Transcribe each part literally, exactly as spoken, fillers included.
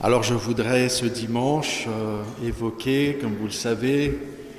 Alors je voudrais ce dimanche euh, évoquer, comme vous le savez,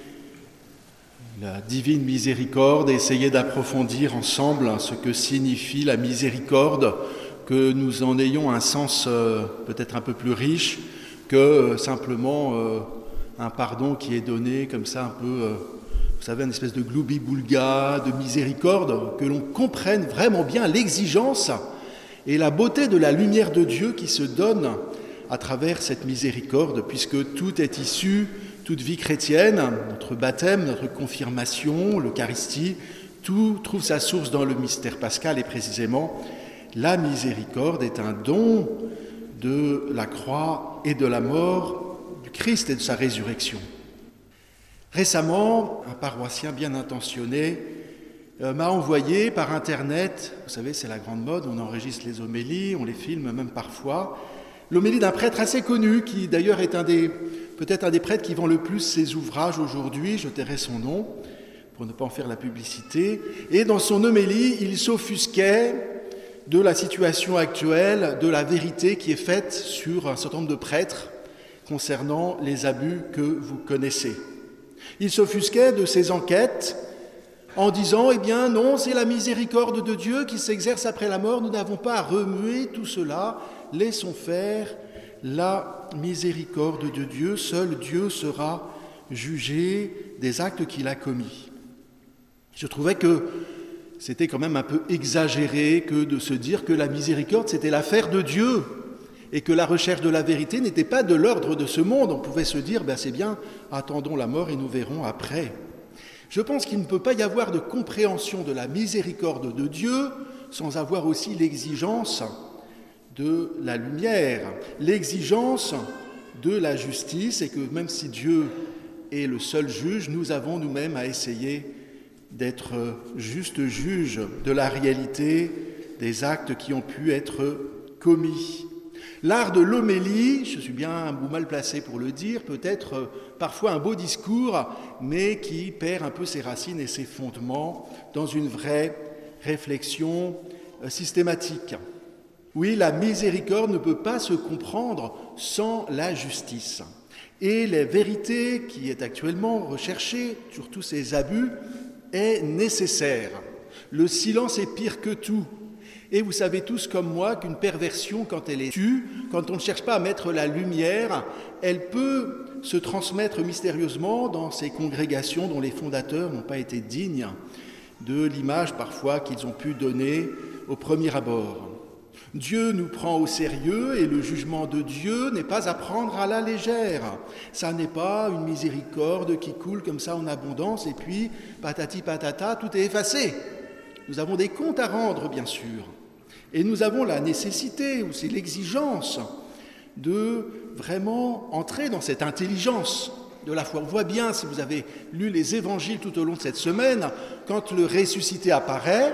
la divine miséricorde et essayer d'approfondir ensemble ce que signifie la miséricorde, que nous en ayons un sens euh, peut-être un peu plus riche que euh, simplement euh, un pardon qui est donné comme ça un peu, euh, vous savez, une espèce de gloubi-boulga, de miséricorde, que l'on comprenne vraiment bien l'exigence et la beauté de la lumière de Dieu qui se donne à travers cette miséricorde, puisque tout est issu, toute vie chrétienne, notre baptême, notre confirmation, l'Eucharistie, tout trouve sa source dans le mystère pascal, et précisément, la miséricorde est un don de la croix et de la mort du Christ et de sa résurrection. Récemment, un paroissien bien intentionné euh, m'a envoyé par Internet, vous savez, c'est la grande mode, on enregistre les homélies, on les filme même parfois, l'homélie d'un prêtre assez connu, qui d'ailleurs est un des, peut-être un des prêtres qui vend le plus ses ouvrages aujourd'hui, je tairai son nom, pour ne pas en faire la publicité. Et dans son homélie, il s'offusquait de la situation actuelle, de la vérité qui est faite sur un certain nombre de prêtres concernant les abus que vous connaissez. Il s'offusquait de ces enquêtes en disant, eh bien non, c'est la miséricorde de Dieu qui s'exerce après la mort, nous n'avons pas à remuer tout cela, laissons faire la miséricorde de Dieu, seul Dieu sera jugé des actes qu'il a commis. Je trouvais que c'était quand même un peu exagéré que de se dire que la miséricorde c'était l'affaire de Dieu et que la recherche de la vérité n'était pas de l'ordre de ce monde. On pouvait se dire, ben c'est bien, attendons la mort et nous verrons après. Je pense qu'il ne peut pas y avoir de compréhension de la miséricorde de Dieu sans avoir aussi l'exigence de la lumière, l'exigence de la justice, et que même si Dieu est le seul juge, nous avons nous-mêmes à essayer d'être juste juges de la réalité des actes qui ont pu être commis. L'art de l'homélie, je suis bien un bout mal placé pour le dire, peut être parfois un beau discours, mais qui perd un peu ses racines et ses fondements dans une vraie réflexion systématique. Oui, la miséricorde ne peut pas se comprendre sans la justice. Et la vérité qui est actuellement recherchée sur tous ces abus est nécessaire. Le silence est pire que tout. Et vous savez tous comme moi qu'une perversion, quand elle est tue, quand on ne cherche pas à mettre la lumière, elle peut se transmettre mystérieusement dans ces congrégations dont les fondateurs n'ont pas été dignes de l'image parfois qu'ils ont pu donner au premier abord. Dieu nous prend au sérieux et le jugement de Dieu n'est pas à prendre à la légère. Ça n'est pas une miséricorde qui coule comme ça en abondance et puis patati patata, tout est effacé. Nous avons des comptes à rendre, bien sûr. Et nous avons la nécessité, ou c'est l'exigence, de vraiment entrer dans cette intelligence de la foi. On voit bien, si vous avez lu les évangiles tout au long de cette semaine, quand le ressuscité apparaît,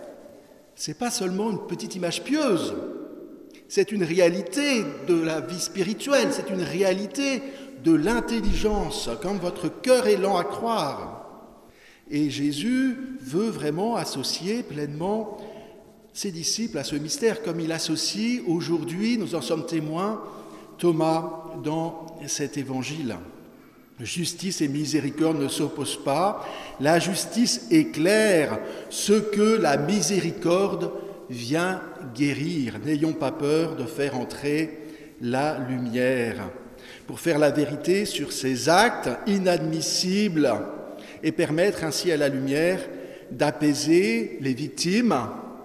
ce n'est pas seulement une petite image pieuse, c'est une réalité de la vie spirituelle, c'est une réalité de l'intelligence, comme votre cœur est lent à croire. Et Jésus veut vraiment associer pleinement ses disciples à ce mystère, comme il associe aujourd'hui, nous en sommes témoins, Thomas dans cet évangile. Justice et miséricorde ne s'opposent pas. La justice éclaire ce que la miséricorde vient guérir. N'ayons pas peur de faire entrer la lumière pour faire la vérité sur ces actes inadmissibles et permettre ainsi à la lumière d'apaiser les victimes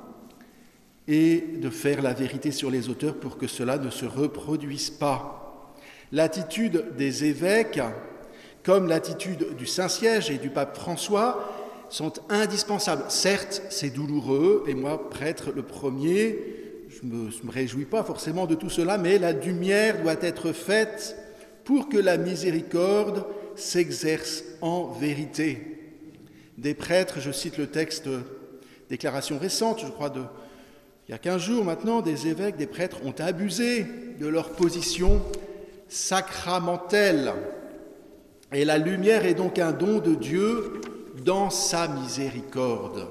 et de faire la vérité sur les auteurs pour que cela ne se reproduise pas. L'attitude des évêques, comme l'attitude du Saint-Siège et du pape François, sont indispensables. Certes, c'est douloureux, et moi, prêtre le premier, je ne me, me réjouis pas forcément de tout cela, mais la lumière doit être faite pour que la miséricorde s'exerce en vérité. Des prêtres, je cite le texte, déclaration récente, je crois, de, il y a quinze jours maintenant, des évêques, des prêtres ont abusé de leur position sacramentelle. Et la lumière est donc un don de Dieu dans sa miséricorde.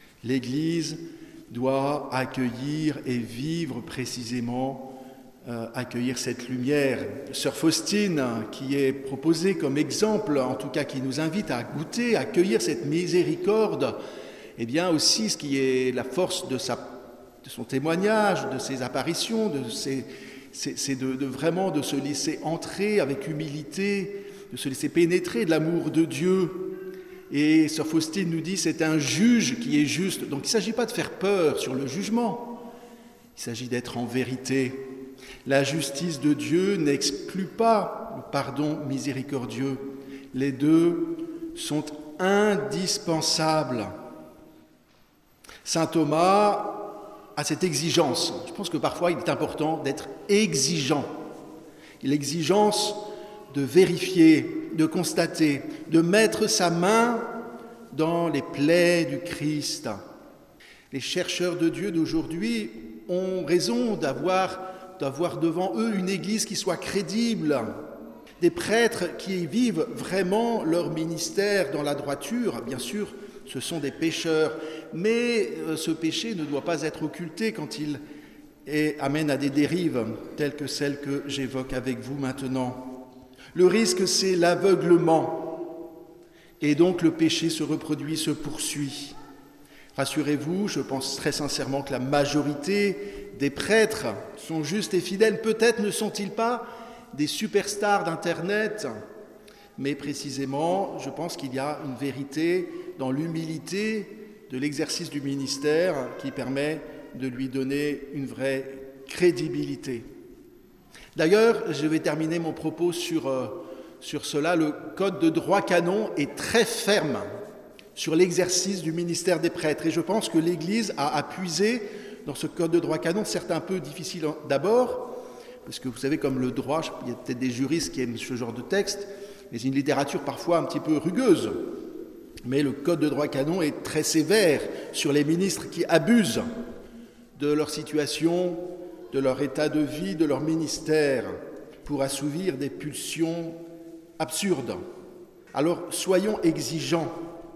L'Église doit accueillir et vivre précisément euh, accueillir cette lumière. Sœur Faustine, qui est proposée comme exemple, en tout cas qui nous invite à goûter, à accueillir cette miséricorde, et bien aussi ce qui est la force de, sa, de son témoignage, de ses apparitions, de ses, c'est, c'est de, de vraiment de se laisser entrer avec humilité, de se laisser pénétrer de l'amour de Dieu. Et Sœur Faustine nous dit, c'est un juge qui est juste. Donc il ne s'agit pas de faire peur sur le jugement, il s'agit d'être en vérité. La justice de Dieu n'exclut pas le pardon miséricordieux. Les deux sont indispensables. Saint Thomas a cette exigence. Je pense que parfois il est important d'être exigeant. L'exigence de vérifier, de constater, de mettre sa main dans les plaies du Christ. Les chercheurs de Dieu d'aujourd'hui ont raison d'avoir, d'avoir devant eux une Église qui soit crédible, des prêtres qui vivent vraiment leur ministère dans la droiture. Bien sûr, ce sont des pécheurs, mais ce péché ne doit pas être occulté quand il est, amène à des dérives telles que celles que j'évoque avec vous maintenant. Le risque, c'est l'aveuglement, et donc le péché se reproduit, se poursuit. Rassurez-vous, je pense très sincèrement que la majorité des prêtres sont justes et fidèles. Peut-être ne sont-ils pas des superstars d'Internet, mais précisément, je pense qu'il y a une vérité dans l'humilité de l'exercice du ministère qui permet de lui donner une vraie crédibilité. D'ailleurs, je vais terminer mon propos sur, euh, sur cela. Le code de droit canon est très ferme sur l'exercice du ministère des prêtres. Et je pense que l'Église a, a puisé dans ce code de droit canon, certes un peu difficile d'abord, parce que vous savez, comme le droit, il y a peut-être des juristes qui aiment ce genre de texte, mais une littérature parfois un petit peu rugueuse. Mais le code de droit canon est très sévère sur les ministres qui abusent de leur situation, de leur état de vie, de leur ministère, pour assouvir des pulsions absurdes. Alors, soyons exigeants.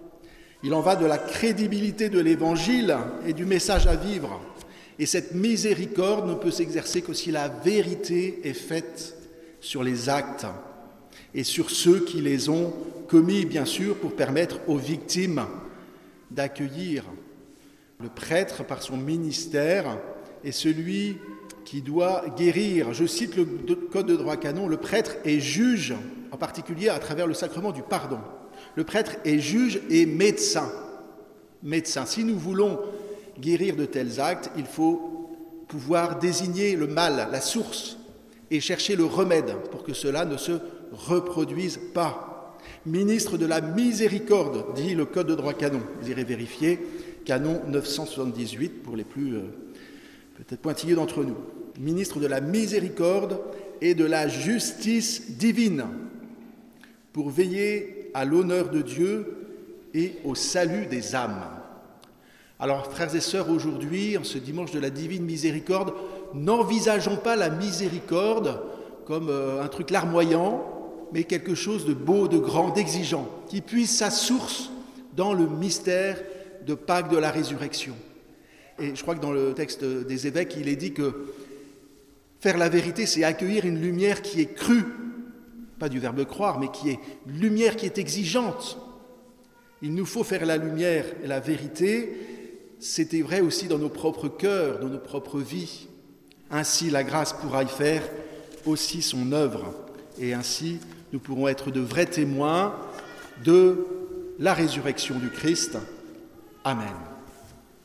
Il en va de la crédibilité de l'Évangile et du message à vivre. Et cette miséricorde ne peut s'exercer que si la vérité est faite sur les actes et sur ceux qui les ont commis, bien sûr, pour permettre aux victimes d'accueillir. Le prêtre, par son ministère, est celui qui doit guérir. Je cite le code de droit canon, le prêtre est juge, en particulier à travers le sacrement du pardon. Le prêtre est juge et médecin. Médecin. Si nous voulons guérir de tels actes, il faut pouvoir désigner le mal, la source, et chercher le remède pour que cela ne se reproduise pas. Ministre de la miséricorde, dit le code de droit canon. Vous irez vérifier, canon neuf cent soixante-dix-huit, pour les plus euh, peut-être pointilleux d'entre nous. Ministre de la miséricorde et de la justice divine, pour veiller à l'honneur de Dieu et au salut des âmes. Alors, frères et sœurs, aujourd'hui, en ce dimanche de la divine miséricorde, n'envisageons pas la miséricorde comme euh, un truc larmoyant, mais quelque chose de beau, de grand, d'exigeant, qui puise sa source dans le mystère de Pâques de la résurrection. Et je crois que dans le texte des évêques, il est dit que faire la vérité, c'est accueillir une lumière qui est crue, pas du verbe croire, mais qui est lumière qui est exigeante. Il nous faut faire la lumière et la vérité. C'était vrai aussi dans nos propres cœurs, dans nos propres vies. Ainsi, la grâce pourra y faire aussi son œuvre. Et ainsi, nous pourrons être de vrais témoins de la résurrection du Christ. Amen.